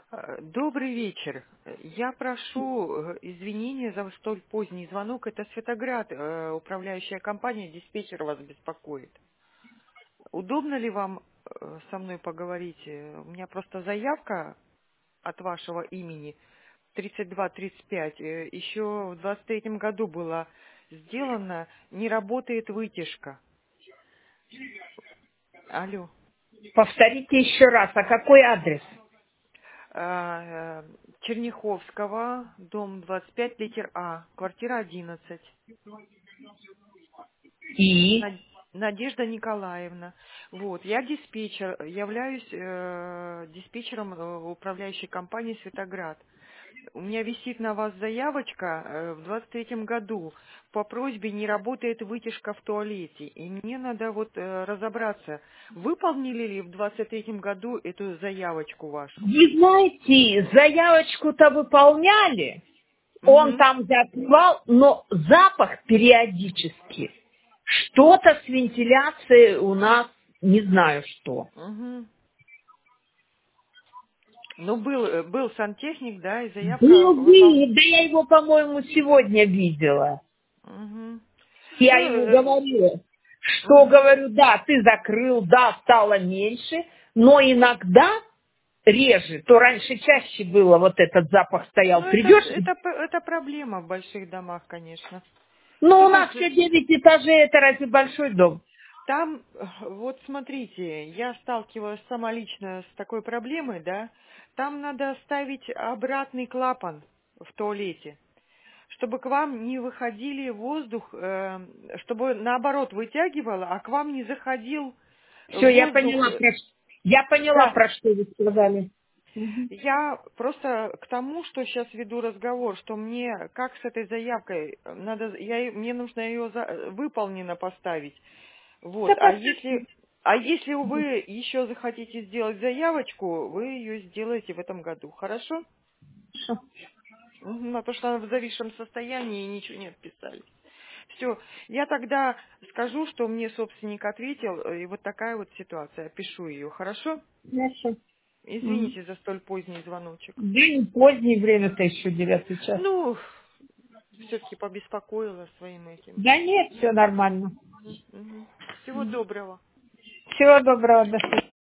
Добрый вечер. Я прошу извинения за столь поздний звонок. Это Светоград, управляющая компания, диспетчер вас беспокоит. Удобно ли вам со мной поговорить? У меня просто заявка от вашего имени 3235. Еще в 23-м году была сделана. Не работает вытяжка. Алло. Повторите еще раз, а какой адрес? Черняховского, дом 25, литер А, квартира 11. И? Надежда Николаевна. Вот, я диспетчер, являюсь диспетчером управляющей компании «Светоград». У меня висит на вас заявочка в 23-м году. По просьбе не работает вытяжка в туалете. И мне надо вот разобраться, выполнили ли в 23-м году эту заявочку вашу. Вы знаете, заявочку-то выполняли, он Угу, там закрывал, но запах периодически. Что-то с вентиляцией у нас, не знаю что. угу. Ну, был сантехник, да, и заявка Был, выполнена. да я его, по-моему, сегодня видела. Угу. Я ему Ну, говорила, что, угу. говорю, да, ты закрыл, да, стало меньше, но иногда реже, то раньше чаще было, вот этот запах стоял. Ну, Придешь, это проблема в больших домах, конечно. ну, у нас все Слушайте, 9 этажей, это разве большой дом? там, вот смотрите, я сталкивалась сама лично с такой проблемой, да, там надо ставить обратный клапан в туалете, чтобы к вам не выходили воздух, чтобы наоборот вытягивало, а к вам не заходил Все, воздух. я поняла, Да, про что вы сказали. я просто к тому, что сейчас веду разговор, что мне, как с этой заявкой, мне нужно ее выполнено поставить. Да, Вот, послушайте. а если вы еще захотите сделать заявочку, вы ее сделаете в этом году, хорошо? Мгм, а то, что она в зависшем состоянии и ничего не отписали. Все, я тогда скажу, что мне собственник ответил, и вот такая вот ситуация, опишу ее, хорошо? Хорошо. Мгм. Извините за столь поздний звоночек. Да не позднее время-то еще 9 час. Ну, все-таки побеспокоила своим этим. Да нет, все нормально. Мгм. Всего доброго. Всего доброго, до свидания.